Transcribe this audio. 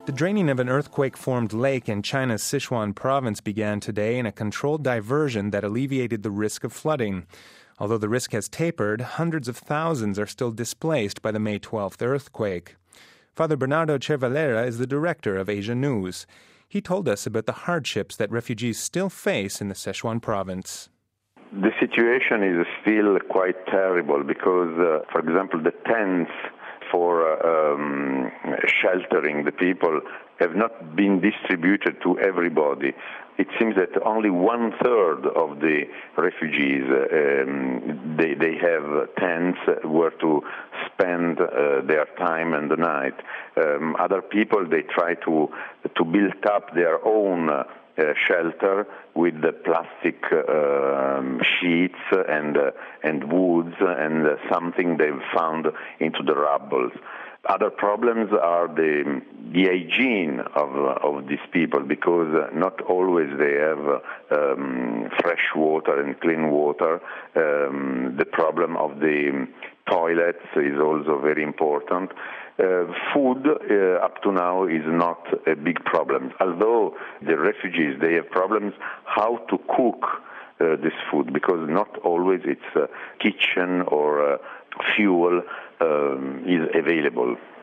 The draining of an earthquake-formed lake in China's Sichuan province began today in a controlled diversion that alleviated the risk of flooding. Although the risk has tapered, hundreds of thousands are still displaced by the May 12th earthquake. Father Bernardo Cervalera is the director of Asia News. He told us about the hardships that refugees still face in the Sichuan province. The situation is still quite terrible because, for example, the tents for sheltering the people have not been distributed to everybody. It seems that only 1/3 of the refugees they have tents where to spend their time and the night. Other people they try to build up their own shelter with the plastic sheets and woods and something they've found into the rubble. Other problems are the hygiene of these people because not always they have fresh water and clean water. The problem of the toilets is also very important. Food up to now is not a big problem. Although the refugees, they have problems how to cook this food because not always it's kitchen or fuel is available.